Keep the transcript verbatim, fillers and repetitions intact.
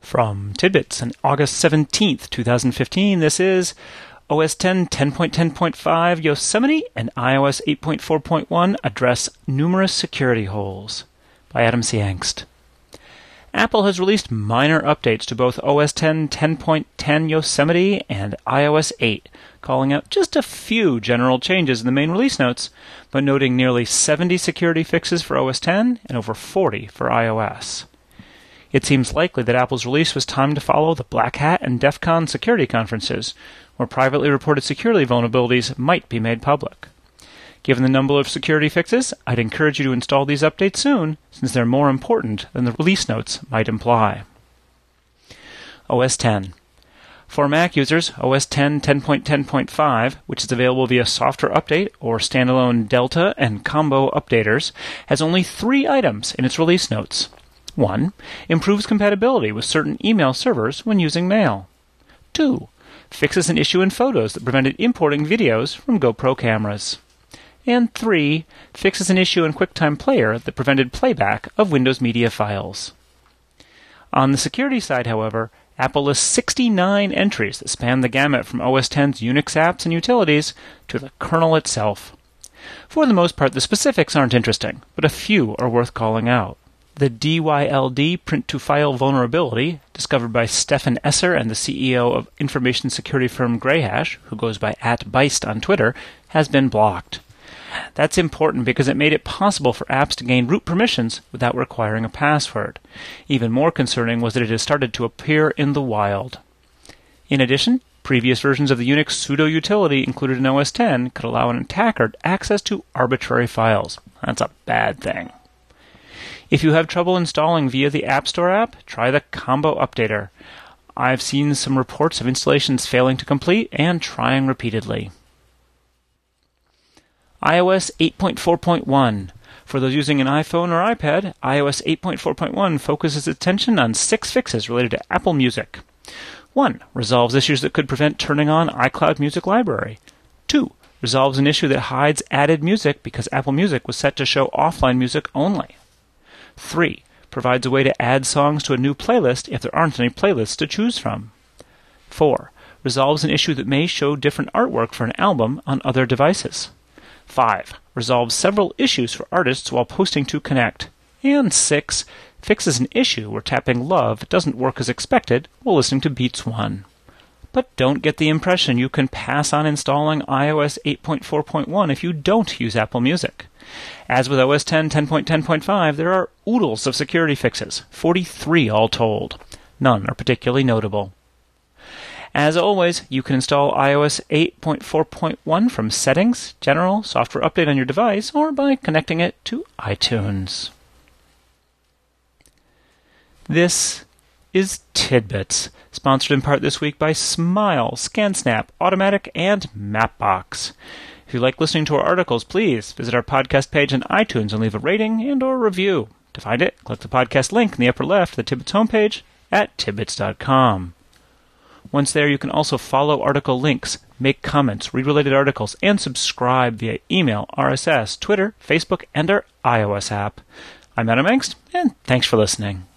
From Tidbits on August seventeenth, twenty fifteen, this is O S ten ten point ten point five Yosemite and iOS eight point four point one address numerous security holes by Adam C. Angst. Apple has released minor updates to both O S ten ten point ten Yosemite and iOS eight, calling out just a few general changes in the main release notes, but noting nearly seventy security fixes for O S ten and over forty for iOS. It seems likely that Apple's release was timed to follow the Black Hat and DEF CON security conferences, where privately reported security vulnerabilities might be made public. Given the number of security fixes, I'd encourage you to install these updates soon, since they're more important than the release notes might imply. O S ten. For Mac users, O S ten ten point ten point five, which is available via software update or standalone Delta and Combo updaters, has only three items in its release notes. one. Improves compatibility with certain email servers when using Mail. two. Fixes an issue in Photos that prevented importing videos from GoPro cameras. And three. Fixes an issue in QuickTime Player that prevented playback of Windows Media files. On the security side, however, Apple lists sixty-nine entries that span the gamut from O S ten's Unix apps and utilities to the kernel itself. For the most part, the specifics aren't interesting, but a few are worth calling out. The D Y L D print-to-file vulnerability, discovered by Stefan Esser and the C E O of information security firm Greyhash, who goes by at Beist on Twitter, has been blocked. That's important because it made it possible for apps to gain root permissions without requiring a password. Even more concerning was that it has started to appear in the wild. In addition, previous versions of the Unix pseudo-utility included in O S ten could allow an attacker access to arbitrary files. That's a bad thing. If you have trouble installing via the App Store app, try the Combo Updater. I've seen some reports of installations failing to complete and trying repeatedly. iOS eight point four point one. For those using an iPhone or iPad, iOS eight point four point one focuses its attention on six fixes related to Apple Music. one. Resolves issues that could prevent turning on iCloud Music Library. two. Resolves an issue that hides added music because Apple Music was set to show offline music only. three. Provides a way to add songs to a new playlist if there aren't any playlists to choose from. four. Resolves an issue that may show different artwork for an album on other devices. five. Resolves several issues for artists while posting to Connect. And six. Fixes an issue where tapping Love doesn't work as expected while listening to Beats one. But don't get the impression you can pass on installing iOS eight point four point one if you don't use Apple Music. As with O S ten ten point ten point five, there are oodles of security fixes, forty-three all told. None are particularly notable. As always, you can install iOS eight point four point one from Settings, General, Software Update on your device, or by connecting it to iTunes. This is Tidbits, sponsored in part this week by Smile, ScanSnap, Automatic, and Mapbox. If you like listening to our articles, please visit our podcast page on iTunes and leave a rating and or review. To find it, click the podcast link in the upper left of the Tidbits homepage at tidbits dot com. Once there, you can also follow article links, make comments, read related articles, and subscribe via email, R S S, Twitter, Facebook, and our iOS app. I'm Adam Angst, and thanks for listening.